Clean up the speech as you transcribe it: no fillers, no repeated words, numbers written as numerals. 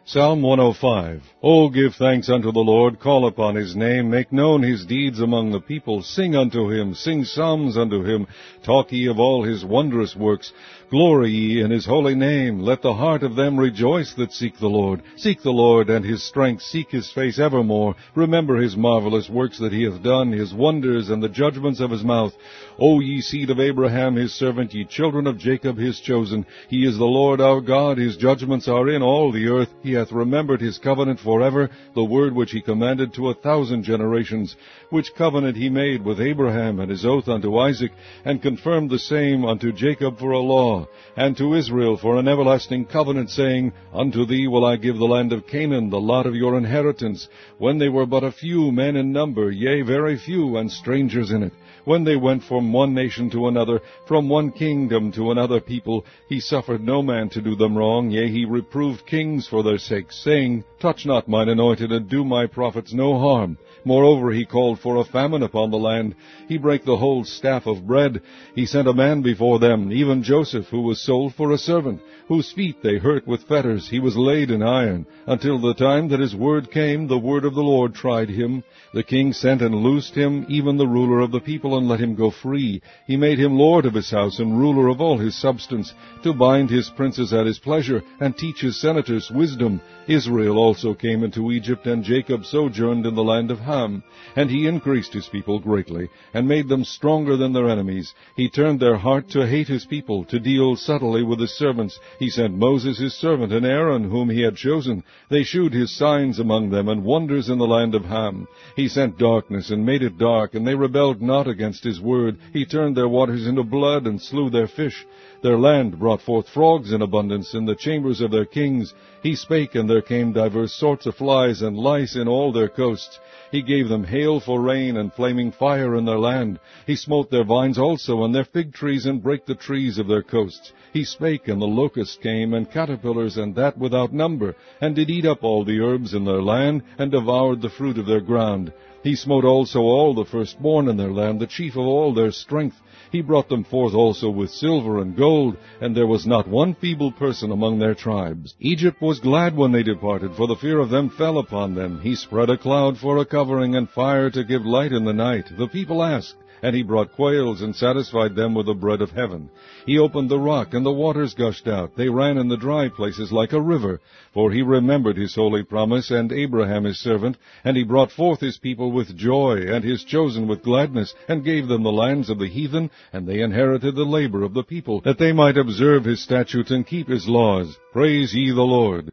Psalm 105. O give thanks unto the Lord, call upon his name, make known his deeds among the people, sing unto him, sing psalms unto him, talk ye of all his wondrous works, glory ye in his holy name, let the heart of them rejoice that seek the Lord. Seek the Lord and his strength, seek his face evermore, remember his marvelous works that he hath done, his wonders and the judgments of his mouth. O ye seed of Abraham his servant, ye children of Jacob his chosen, he is the Lord our God, his judgments are in all the earth, he hath remembered his covenant forever, the word which he commanded to 1,000 generations, which covenant he made with Abraham, and his oath unto Isaac, and confirmed the same unto Jacob for a law, and to Israel for an everlasting covenant, saying, Unto thee will I give the land of Canaan, the lot of your inheritance, when they were but a few men in number, yea, very few, and strangers in it. When they went from one nation to another, from one kingdom to another people, he suffered no man to do them wrong, yea, he reproved kings for their sakes, saying, Touch not mine anointed, and do my prophets no harm. Moreover, he called for a famine upon the land. He brake the whole staff of bread. He sent a man before them, even Joseph, who was sold for a servant, whose feet they hurt with fetters. He was laid in iron, until the time that his word came, the word of the Lord tried him. The king sent and loosed him, even the ruler of the people, and let him go free. He made him lord of his house, and ruler of all his substance, to bind his princes at his pleasure, and teach his senators wisdom. Israel also came into Egypt, and Jacob sojourned in the land of Ham. And he increased his people greatly, and made them stronger than their enemies. He turned their heart to hate his people, to deal subtly with his servants. He sent Moses his servant, and Aaron whom he had chosen. They shewed his signs among them, and wonders in the land of Ham. He sent darkness, and made it dark, and they rebelled not against his word. He turned their waters into blood, and slew their fish. Their land brought forth frogs in abundance in the chambers of their kings. He spake, and there came divers sorts of flies and lice in all their coasts. He gave them hail for rain, and flaming fire in their land. He smote their vines also, and their fig trees, and brake the trees of their coasts. He spake, and the locusts came, and caterpillars, and that without number, and did eat up all the herbs in their land, and devoured the fruit of their ground. He smote also all the firstborn in their land, the chief of all their strength. He brought them forth also with silver and gold, and there was not one feeble person among their tribes. Egypt was glad when they departed, for the fear of them fell upon them. He spread a cloud for a covering, and fire to give light in the night. The people asked, and he brought quails, and satisfied them with the bread of heaven. He opened the rock, and the waters gushed out. They ran in the dry places like a river. For he remembered his holy promise, and Abraham his servant, and he brought forth his people with joy, and his chosen with gladness, and gave them the lands of the heathen, and they inherited the labor of the people, that they might observe his statutes and keep his laws. Praise ye the Lord.